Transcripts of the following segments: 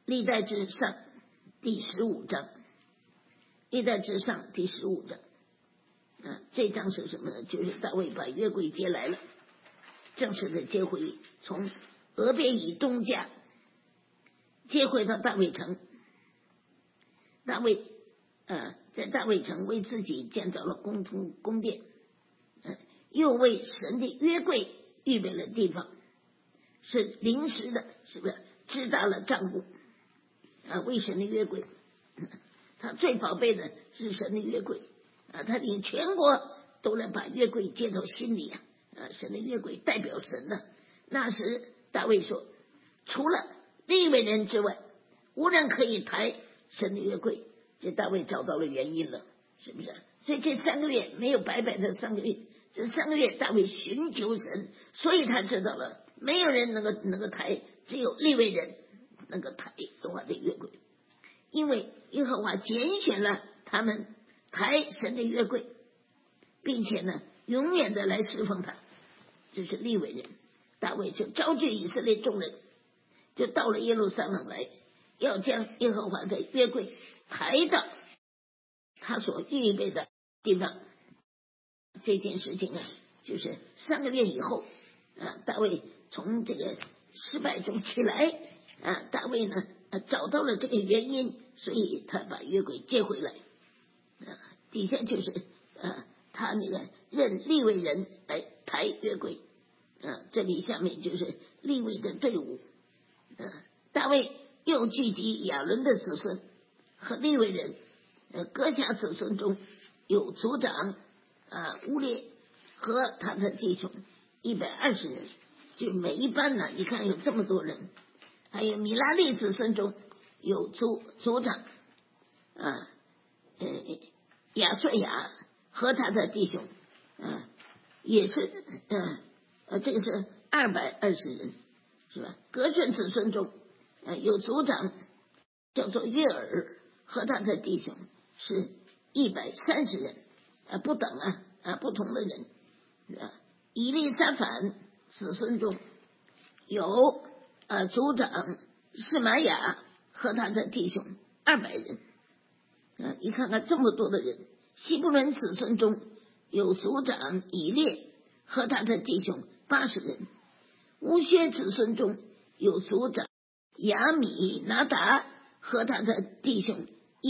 历代志上第15章，历代志上第15章，这章是什么呢？就是大卫把约柜接来了，正式的接回，从俄别以东家接回到大卫城。大卫在大卫城为自己建造了宫殿，又为神的约柜预备了地方，是临时的，是不是支搭了帐幕为神的约柜，他最宝贝的是神的约柜他领全国都来把约柜接到心里神的约柜代表神的。那时大卫说，除了利未人之外，无人可以抬神的约柜。这大卫找到了原因了，是不是？所以这3个月没有白白的3个月，这3个月大卫寻求神，所以他知道了没有人能够抬，只有利未人能够抬耶和华的约柜，因为耶和华拣选了他们抬神的约柜，并且呢永远的来侍奉他，这是利未人。大卫就召集以色列众人，就到了耶路撒冷来，要将耶和华的约柜抬到他所预备的地方。这件事情就是3个月以后大卫从这个失败中起来大卫呢找到了这个原因，所以他把约柜接回来底下就是他那个任利未人来抬约柜这里下面就是利未的队伍大卫又聚集亚伦的子孙和利未人哥辖子孙中有族长乌列和他的弟兄120人，就每一班呢你看有这么多人。还有米拉利子孙中有族长亚瑟雅和他的弟兄也是这个是220人，是吧？革顺子孙中有族长叫做约尔和他的弟兄是130人不等不同的人以利撒反子孙中有族长示玛雅和他的弟兄200人你看看这么多的人。希布伦子孙中有族长以列和他的弟兄80人。乌薛子孙中有族长亚米拿达和他的弟兄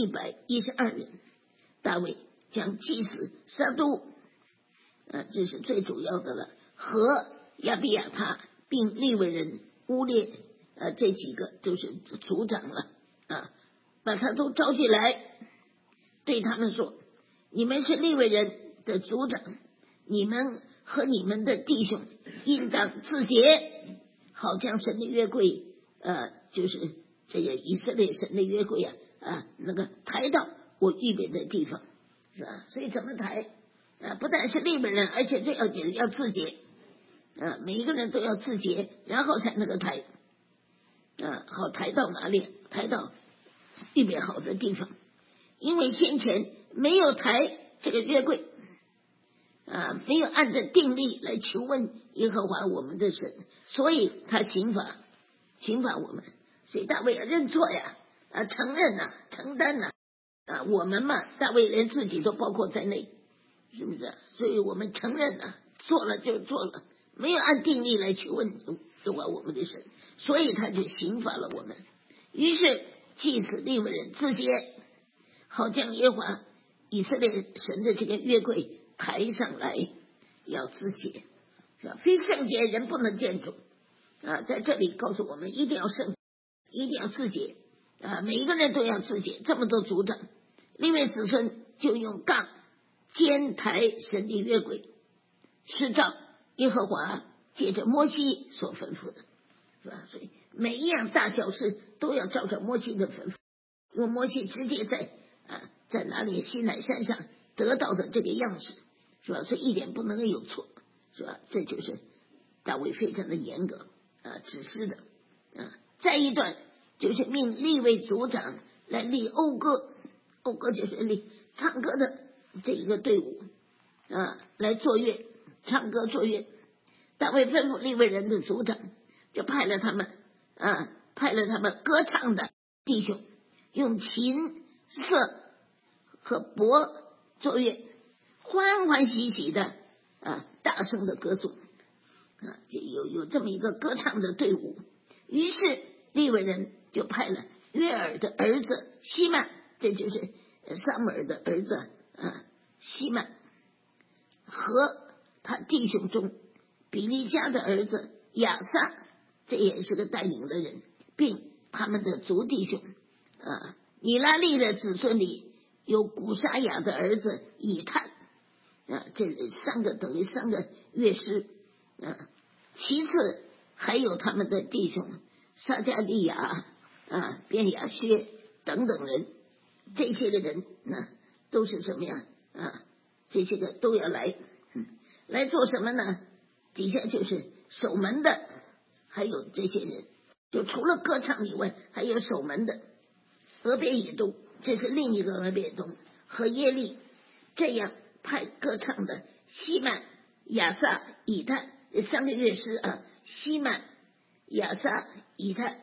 112人。大卫将祭司撒督这是最主要的了，和亚比亚他并利未人乌列这几个就是族长了把他都召集来，对他们说，你们是利未人的族长，你们和你们的弟兄应当自洁，好将神的约柜就是这个以色列神的约柜那个抬到我预备的地方，是吧？所以怎么抬不但是利未人，而且最要紧要自洁每一个人都要自洁，然后才能够抬好抬到哪里？抬到预备好的地方。因为先前没有抬这个约柜没有按照定例来求问耶和华我们的神，所以他刑罚我们。所以大卫认错承认承担我们嘛，大卫连自己都包括在内，是不是？所以我们承认做了就做了，没有按定例来求问耶和华我们的神，所以他就刑罚了我们。于是祭司利未人自洁，好将耶和华以色列神的这个约柜抬上来，要自洁，是吧？非圣洁人不能见主在这里告诉我们一定要圣，一定要自洁每一个人都要自洁。这么多族长利未子孙就用杠肩抬神的约柜，是照耶和华借着摩西所吩咐的，是吧？所以每一样大小事都要照着摩西的吩咐，因为摩西直接在哪里西乃山上得到的这个样式，是吧？所以一点不能有错，是吧？这就是大卫非常的严格指示的再一段就是命利未族长来立讴歌，讴歌就是立唱歌的这一个队伍来作乐，唱歌作乐。大卫吩咐利未人的族长，就派了他们歌唱的弟兄用琴、瑟和钹作乐，欢欢喜喜的大声的歌颂就有这么一个歌唱的队伍。于是利未人就派了约尔的儿子希曼，这就是撒母耳的儿子希曼，和他弟兄中比利家的儿子亚撒，这也是个带领的人，并他们的族弟兄米拉利的子孙里有古沙雅的儿子以探这等于三个乐师其次还有他们的弟兄撒加利亚便雅薛等等人，这些个人都是什么呀这些个都要来来做什么呢？底下就是守门的，还有这些人，就除了歌唱以外还有守门的俄别以东，这是另一个俄别以东和耶利，这样派歌唱的希曼、亚撒、以探这三个乐师希曼、亚撒、以探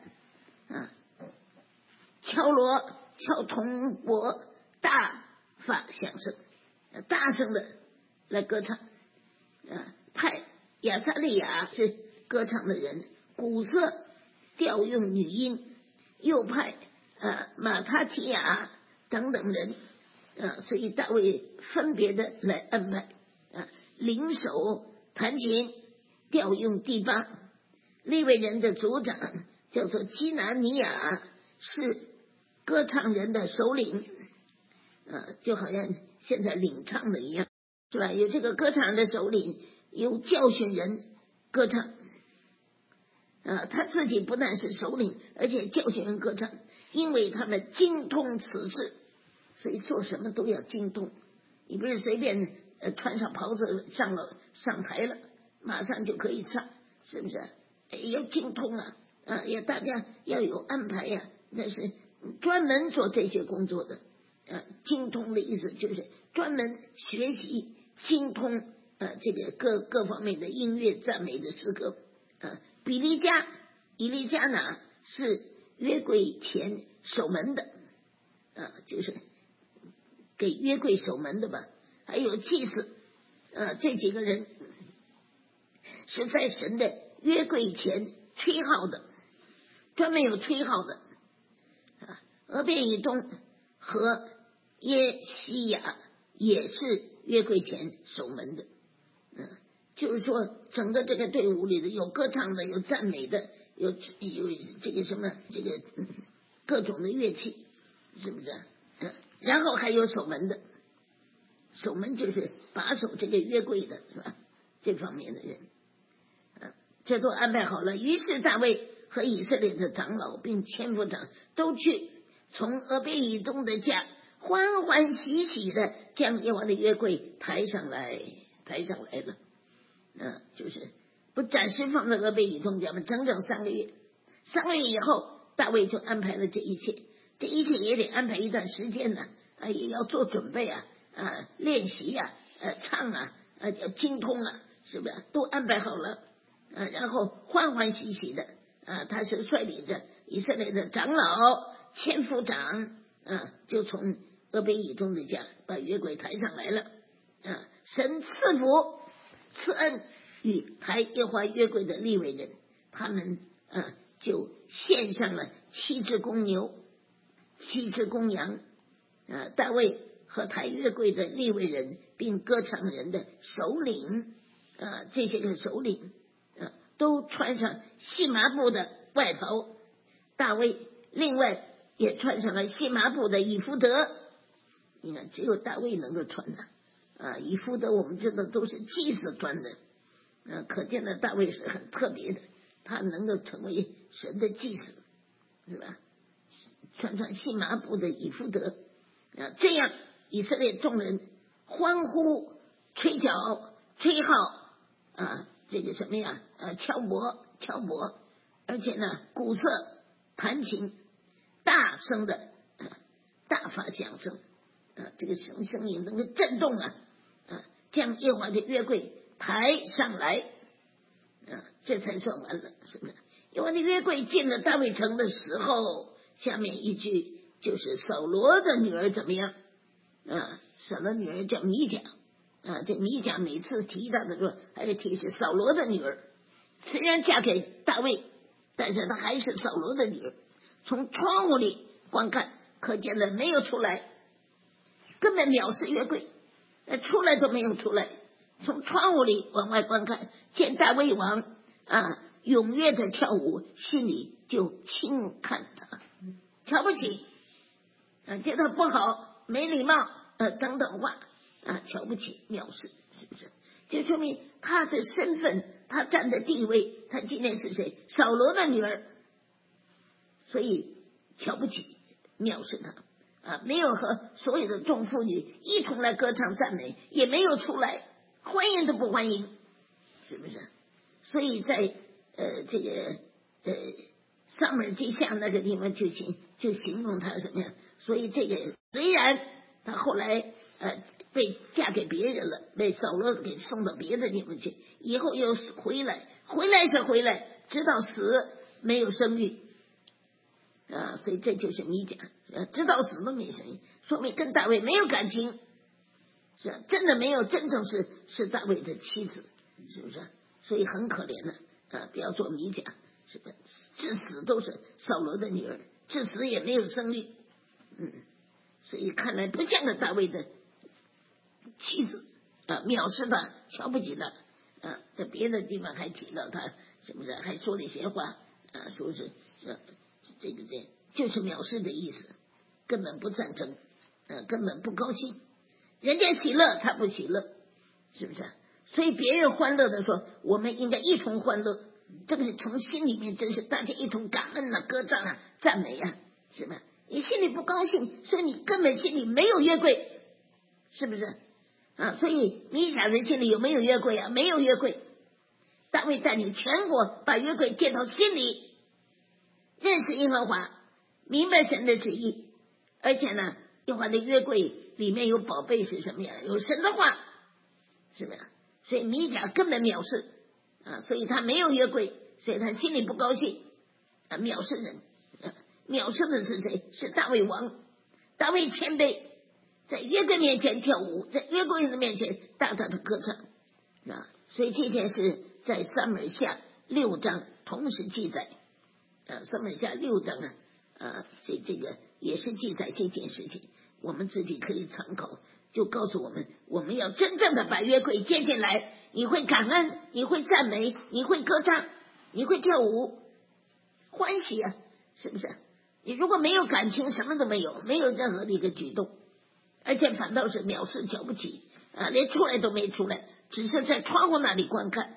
敲锣、敲铜钹，大发响声，大声的来歌唱派亚撒利亚是歌唱的人，鼓瑟调用女音，又派马他提亚等等人所以大卫分别的来安排领手弹琴调用第八。利未人的族长叫做基拿尼亚，是歌唱人的首领就好像现在领唱的一样，是吧？有这个歌唱人的首领，有教训人歌唱他自己不但是首领，而且教训人歌唱，因为他们精通此事，所以做什么都要精通。你不是随便穿上袍子上台了马上就可以唱，是不是要精通要大家要有安排那是专门做这些工作的精通的意思就是专门学习精通这个各方面的音乐赞美的诗歌以利加拿是约柜前守门的就是给约柜守门的吧，还有祭司这几个人是在神的约柜前吹号的，专门有吹号的俄别以东和耶西亚也是约柜前守门的就是说整个这个队伍里的有歌唱的，有赞美的，有这个什么这个各种的乐器，是不是然后还有守门的，守门就是把守这个约柜的，是吧？这方面的人这都安排好了。于是大卫和以色列的长老并千夫长都去从俄别以东的家欢欢喜喜的将耶和华的约柜抬上来了就是不暂时放在俄别以东家嘛，整整3个月。3个月以后大卫就安排了这一切也得安排一段时间呢也要做准备练习唱要精通是不是都安排好了然后欢欢喜喜的他是率领着以色列的长老千夫长就从俄别以东的家把约柜抬上来了神赐福赐恩与抬耶和华约柜的利未人，他们就献上了7只公牛7只公羊大卫和抬约柜的利未人并歌唱人的首领这些个首领都穿上细麻布的外袍，大卫另外也穿上了细麻布的以弗得，你看只有大卫能够穿的以弗得我们知道都是祭司穿的可见的大卫是很特别的，他能够成为神的祭司，是吧？穿上细麻布的以弗得这样以色列众人欢呼吹角吹号这个什么呀敲钹，而且呢鼓瑟弹琴，大声的大发响声这个声音能够震动将耶和华的约柜抬上来这才算完了，是不是？耶和华的约柜进了大卫城的时候， 下面一句就是扫罗的女儿怎么样扫罗女儿叫米甲这米甲每次提到的时候还是提是扫罗的女儿，虽然嫁给大卫，但是她还是扫罗的女儿。从窗户里观看，可见的没有出来，根本藐视约柜，出来都没有出来。从窗户里往外观看，见大卫王踊跃的跳舞，心里就轻看他，瞧不起觉得不好，没礼貌等等话瞧不起藐视，是不是？就说明他的身份，他站的地位，他今天是谁？扫罗的女儿，所以瞧不起藐视他没有和所有的众妇女一同来歌唱赞美，也没有出来欢迎都不欢迎，是不是？所以在这个撒母耳记下那个地方就形容他什么呀？所以这个虽然他后来被嫁给别人了，被扫罗给送到别的地方去，以后又回来是回来，直到死没有生育所以这就是米甲直到死都没生育，说明跟大卫没有感情，是真的没有真正是大卫的妻子，是不是？所以很可怜的不要做米甲，是不是？至死都是扫罗的女儿，至死也没有生育所以看来不像个大卫的妻子藐视他，瞧不起他在别的地方还提到他，是不是？还说了一些话说是这就是藐视的意思，根本不赞成根本不高兴，人家喜乐他不喜乐，是不是？所以别人欢乐的说，我们应该一同欢乐，这个是从心里面，真是大家一同感恩歌唱赞美是吧？你心里不高兴，所以你根本心里没有约柜，是不是所以米甲人心里有没有约柜没有约柜。大卫带领全国把约柜建到心里，认识耶和华，明白神的旨意，而且呢耶和华的约柜里面有宝贝是什么呀？有神的话，是不是？所以米甲根本藐视所以他没有约柜，所以他心里不高兴藐视人藐视的是谁？是大卫王。大卫谦卑，在约柜面前跳舞，在约柜的面前大大的歌唱所以这件事在撒母耳下6章同时记载撒母耳下6章这个也是记载这件事情，我们自己可以参考，就告诉我们，我们要真正的把约柜接进来，你会感恩，你会赞美，你会歌唱，你会跳舞，欢喜是不是？你如果没有感情，什么都没有，没有任何的一个举动，而且反倒是藐视瞧不起连出来都没出来，只是在窗户那里观看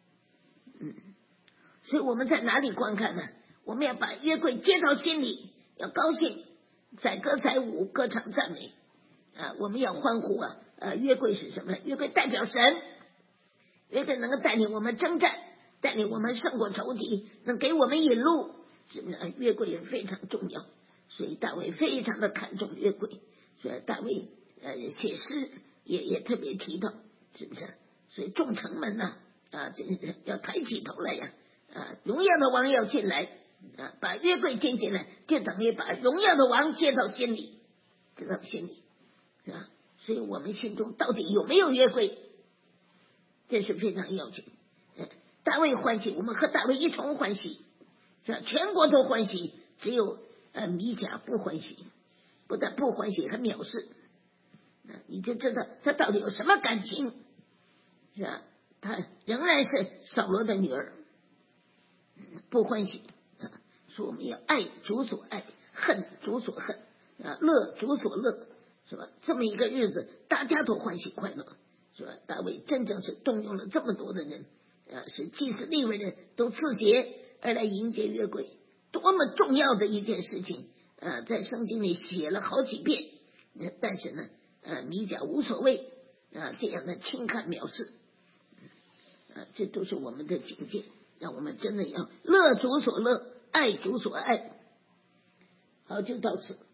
所以我们在哪里观看呢？我们要把约柜接到心里，要高兴，载歌载舞，歌唱赞美我们要欢呼约柜是什么呢？约柜代表神，约柜能够带领我们征战，带领我们胜过仇敌，能给我们引路，是不是？约柜也非常重要，所以大卫非常的看重约柜，所以大卫写诗也特别提到，是不是？所以众城门这个要抬起头来荣耀的王要进来把约柜接进来，就等于把荣耀的王接到心里，是吧？所以我们心中到底有没有约柜，这是非常要紧大卫欢喜，我们和大卫一同欢喜，是吧？全国都欢喜，只有米甲不欢喜，不但不欢喜，还藐视你就知道他到底有什么感情，是吧？他仍然是扫罗的女儿，不欢喜说我们要爱主所爱，恨主所恨乐主所乐，是吧？这么一个日子大家都欢喜快乐，是吧？大卫真正是动用了这么多的人使祭司利未人都自洁而来迎接约柜，多么重要的一件事情在圣经里写了好几遍但是呢米甲无所谓这样的轻看藐视这都是我们的警戒，让我们真的要乐主所乐，爱主所爱。好，就到此。